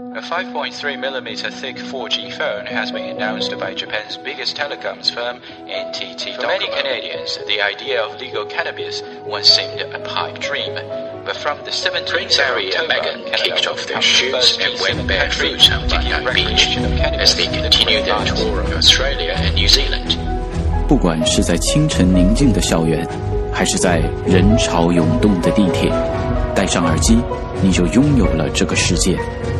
A 5.3mm thick 4G phone has been announced by Japan's biggest telecoms firm, NTT. For many Canadians, the idea of legal cannabis once seemed a pipe dream. But from the 17th Prince Harry and Meghan kicked off their shoes and went barefoot on London Beach as they continue their tour of Australia and New Zealand. 不管是在清晨宁静的校园，还是在人潮涌动的地铁，戴上耳机，你就拥有了这个世界。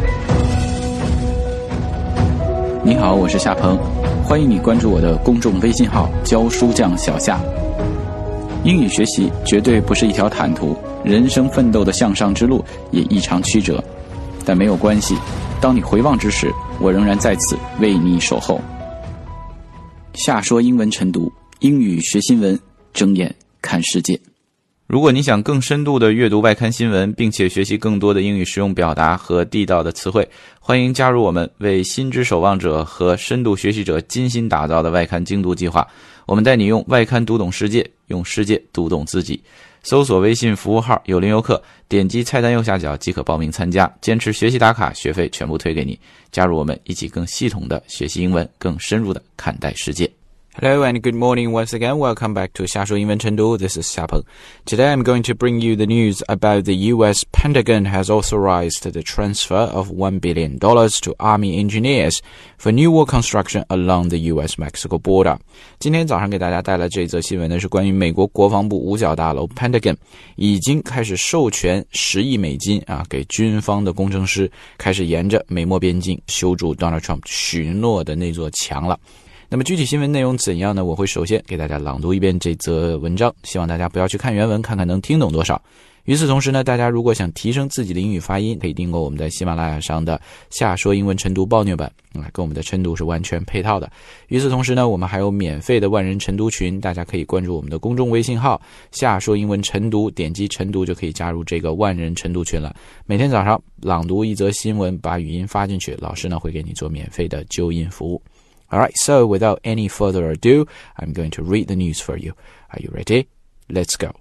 你好，我是夏鹏，欢迎你关注我的公众微信号教书匠小夏。英语学习绝对不是一条坦途，人生奋斗的向上之路也异常曲折，但没有关系，当你回望之时，我仍然在此为你守候。夏说英文晨读，英语学新闻，睁眼看世界。如果你想更深度的阅读外刊新闻，并且学习更多的英语实用表达和地道的词汇，欢迎加入我们为新知守望者和深度学习者精心打造的外刊精读计划。我们带你用外刊读懂世界，用世界读懂自己。搜索微信服务号有零游客，点击菜单右下角即可报名参加，坚持学习打卡，学费全部退给你。加入我们一起更系统的学习英文，更深入的看待世界。Hello and good morning once again. Welcome back to 夏说英文晨读. This is Xiapeng. Today I'm going to bring you the news about the U.S. Pentagon has authorized the transfer of $1 billion to Army engineers for new wall construction along the U.S.-Mexico border. 今天早上给大家带来这则新闻呢，是关于美国国防部五角大楼 Pentagon 已经开始授权$10亿给军方的工程师开始沿着美墨边境修筑 Donald Trump 许诺的那座墙了。那么具体新闻内容怎样呢？我会首先给大家朗读一遍这则文章，希望大家不要去看原文，看看能听懂多少。与此同时呢，大家如果想提升自己的英语发音，可以订购我们在喜马拉雅上的夏说英文晨读暴虐版，跟我们的晨读是完全配套的。与此同时呢，我们还有免费的万人晨读群，大家可以关注我们的公众微信号夏说英文晨读，点击晨读就可以加入这个万人晨读群了。每天早上朗读一则新闻，把语音发进去，老师呢会给你做免费的纠音服务。Alright, so without any further ado, I'm going to read the news for you. Are you ready? Let's go.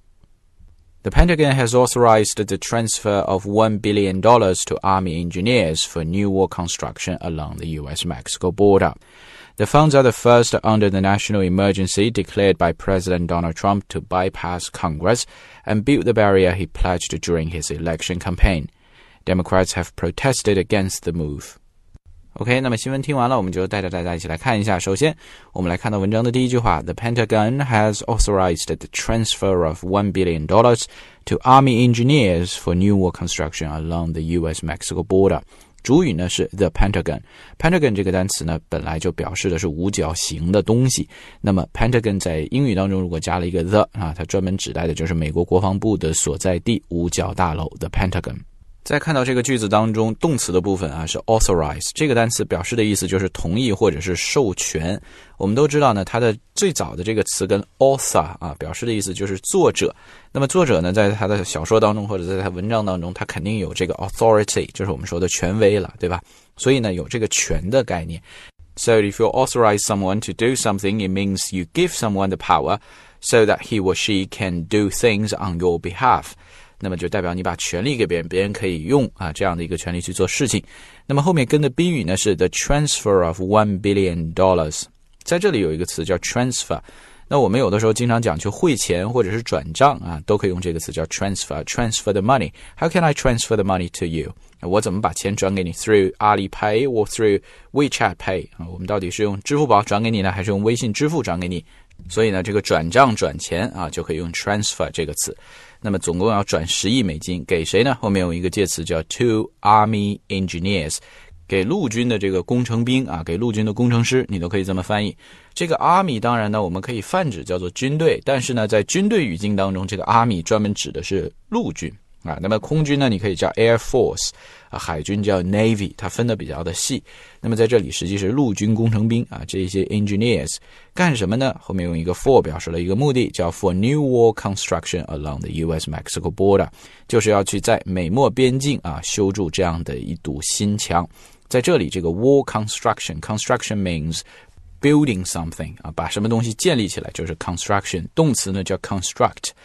The Pentagon has authorized the transfer of $1 billion to Army engineers for new wall construction along the U.S.-Mexico border. The funds are the first under the national emergency declared by President Donald Trump to bypass Congress and build the barrier he pledged during his election campaign. Democrats have protested against the move.OK， 那么新闻听完了，我们就带着大家一起来看一下。首先，我们来看到文章的第一句话 ：The Pentagon has authorized the transfer of $1 billion to Army engineers for new wall construction along the U.S.-Mexico border。主语呢是 the Pentagon。Pentagon 这个单词呢本来就表示的是五角形的东西。那么 Pentagon 在英语当中如果加了一个 the 它专门指代的就是美国国防部的所在地五角大楼 the Pentagon。再看到这个句子当中动词的部分是 authorize， 这个单词表示的意思就是同意或者是授权。我们都知道呢，它的最早的这个词跟 author 表示的意思就是作者。那么作者呢，在他的小说当中或者在他文章当中，他肯定有这个 authority， 就是我们说的权威了，对吧？所以呢，有这个权的概念。So if you authorize someone to do something, it means you give someone the power so that he or she can do things on your behalf.那么就代表你把权利给别人，别人可以用这样的一个权利去做事情。那么后面跟的宾语呢是 the transfer of $1 billion， 在这里有一个词叫 transfer。那我们有的时候经常讲去汇钱或者是转账都可以用这个词叫 transfer the money. How can I transfer the money to you? 我怎么把钱转给你 through Alipay or through WeChat Pay？ 我们到底是用支付宝转给你呢，还是用微信支付转给你？所以呢，这个转账转钱就可以用 transfer 这个词。那么总共要转$10亿给谁呢？后面有一个介词叫 to Army engineers， 给陆军的这个工程兵给陆军的工程师，你都可以这么翻译。这个 Army 当然呢，我们可以泛指叫做军队，但是呢，在军队语境当中，这个 Army 专门指的是陆军那么空军呢，你可以叫 Air Force，海军叫 Navy， 它分得比较的细。那么在这里实际是陆军工程兵这些 engineers 干什么呢？后面用一个 for 表示了一个目的，叫 for new wall construction along the US-Mexico border， 就是要去在美墨边境修筑这样的一堵新墙。在这里这个 wall construction means building something 把什么东西建立起来就是 construction， 动词呢叫 construct。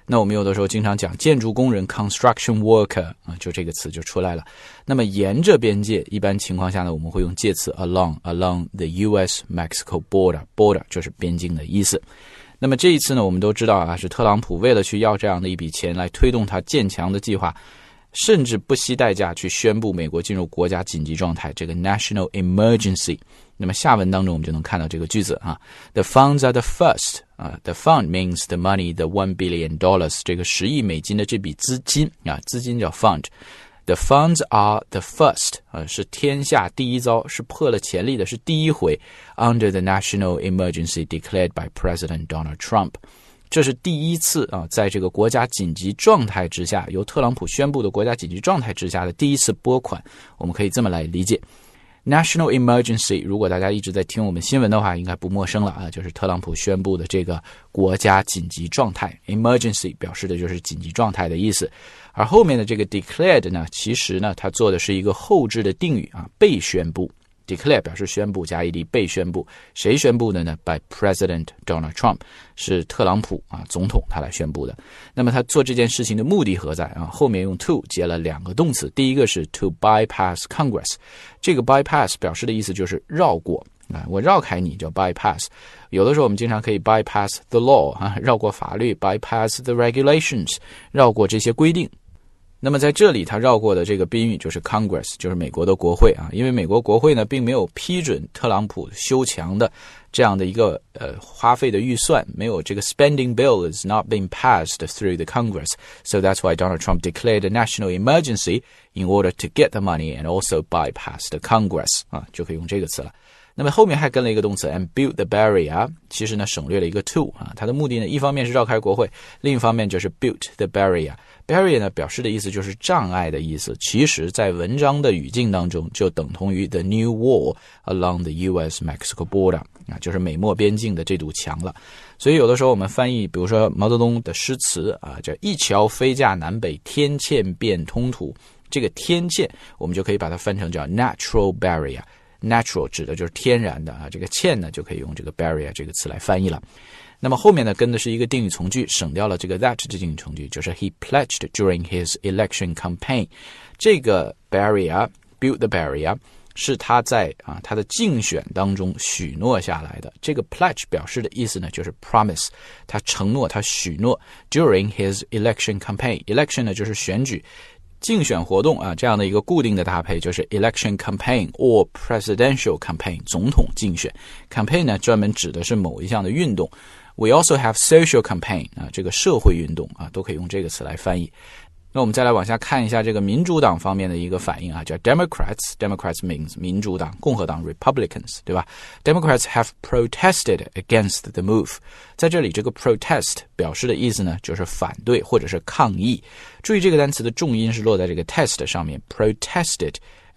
那我们有的时候经常讲建筑工人 construction worker 就这个词就出来了。那么沿着边界，一般情况下呢，我们会用介词 along the US-Mexico border 就是边境的意思。那么这一次呢，我们都知道是特朗普为了去要这样的一笔钱来推动他建墙的计划，甚至不惜代价去宣布美国进入国家紧急状态，这个 national emergency。那么下文当中我们就能看到这个句子The funds are the first the fund means the money, the $1 billion 这个10亿美金的这笔资金资金叫 fund。 The funds are the first 是天下第一遭，是破了前例的，是第一回 under the national emergency declared by President Donald Trump。这是第一次在这个国家紧急状态之下，由特朗普宣布的国家紧急状态之下的第一次拨款，我们可以这么来理解。National emergency 如果大家一直在听我们新闻的话应该不陌生了就是特朗普宣布的这个国家紧急状态。 Emergency 表示的就是紧急状态的意思，而后面的这个 declared 呢，其实呢它做的是一个后置的定语被宣布。Declare 表示宣布加 ed 被宣布，谁宣布的呢？ By President Donald Trump 是特朗普总统他来宣布的。那么他做这件事情的目的何在后面用 to 接了2个动词，第一个是 to bypass Congress， 这个 bypass 表示的意思就是绕过我绕开你叫 bypass。 有的时候我们经常可以 bypass the law 绕过法律， bypass the regulations 绕过这些规定。那么在这里他绕过的这个宾语就是 Congress， 就是美国的国会因为美国国会呢并没有批准特朗普修墙的这样的一个花费的预算，没有这个 spending bill is not being passed through the Congress, so that's why Donald Trump declared a national emergency in order to get the money and also bypass the Congress 就可以用这个词了。那么后面还跟了一个动词 and build the barrier， 其实呢省略了一个 to 它的目的呢一方面是绕开国会，另一方面就是 build the barrier。Barrier 呢表示的意思就是障碍的意思，其实在文章的语境当中就等同于 the new wall along the US-Mexico border 就是美墨边境的这堵墙了。所以有的时候我们翻译比如说毛泽东的诗词叫一桥飞架南北，天堑变通途，这个天堑我们就可以把它翻成叫 natural barrier。Natural 指的就是天然的这个堑呢就可以用这个 barrier 这个词来翻译了。那么后面呢跟的是一个定语从句，省掉了这个 that 这定语从句，就是 he pledged during his election campaign。 这个 barrier build the barrier 是他在他的竞选当中许诺下来的。这个 pledge 表示的意思呢就是 promise， 他承诺他许诺 during his election campaign。 election 呢就是选举竞选活动这样的一个固定的搭配就是 election campaign or presidential campaign， 总统竞选。 campaign 呢专门指的是某一项的运动。 We also have social campaign 这个社会运动都可以用这个词来翻译。那我们再来往下看一下这个民主党方面的一个反应叫 Democrats means 民主党，共和党 Republicans 对吧？ Democrats have protested against the move。 在这里这个 protest 表示的意思呢就是反对或者是抗议。注意这个单词的重音是落在这个 test 上面， protested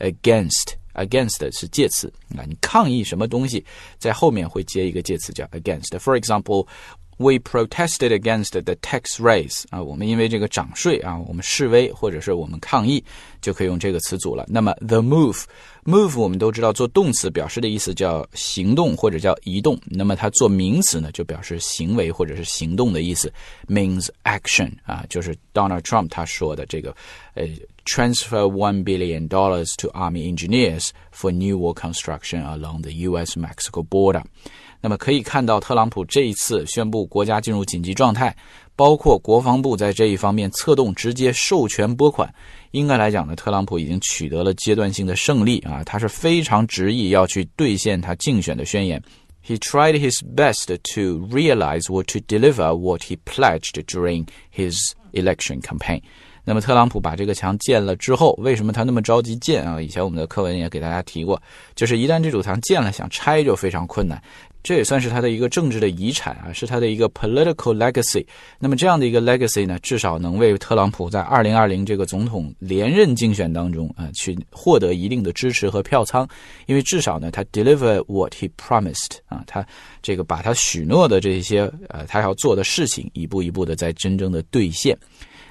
against 是介词你抗议什么东西在后面会接一个介词叫 against。 For example We protested against the tax raise 我们因为这个涨税我们示威或者是我们抗议就可以用这个词组了。那么 the move 我们都知道做动词表示的意思叫行动或者叫移动，那么它做名词呢就表示行为或者是行动的意思 means action 就是 Donald Trump 他说的这个transfer $1 billion to Army engineers for new wall construction along the US-Mexico border。那么可以看到特朗普这一次宣布国家进入紧急状态，包括国防部在这一方面策动直接授权拨款，应该来讲呢特朗普已经取得了阶段性的胜利他是非常执意要去兑现他竞选的宣言。He tried his best to realize or to deliver what he pledged during his election campaign。那么特朗普把这个墙建了之后，为什么他那么着急建以前我们的课文也给大家提过，就是一旦这堵墙建了想拆就非常困难。这也算是他的一个政治的遗产是他的一个 political legacy。 那么这样的一个 legacy 呢至少能为特朗普在2020这个总统连任竞选当中去获得一定的支持和票仓，因为至少呢他 deliver what he promised他这个把他许诺的这些他要做的事情一步一步的在真正的兑现。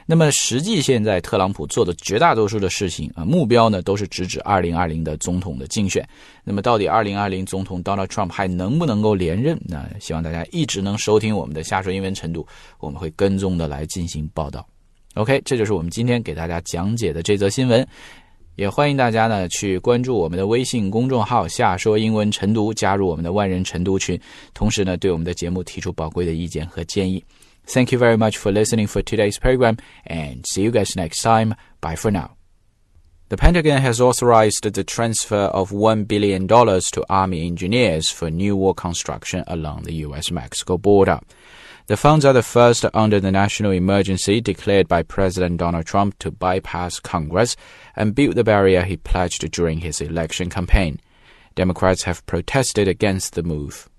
那么实际现在特朗普做的绝大多数的事情目标呢都是直指2020的总统的竞选。那么到底2020总统 Donald Trump 还能不能够连任？那希望大家一直能收听我们的下说英文晨读，我们会跟踪的来进行报道。OK， 这就是我们今天给大家讲解的这则新闻。也欢迎大家呢去关注我们的微信公众号下说英文晨读，加入我们的万人晨读群，同时呢对我们的节目提出宝贵的意见和建议。Thank you very much for listening for today's program, and see you guys next time. Bye for now. The Pentagon has authorized the transfer of $1 billion to Army engineers for new wall construction along the U.S.-Mexico border. The funds are the first under the national emergency declared by President Donald Trump to bypass Congress and build the barrier he pledged during his election campaign. Democrats have protested against the move.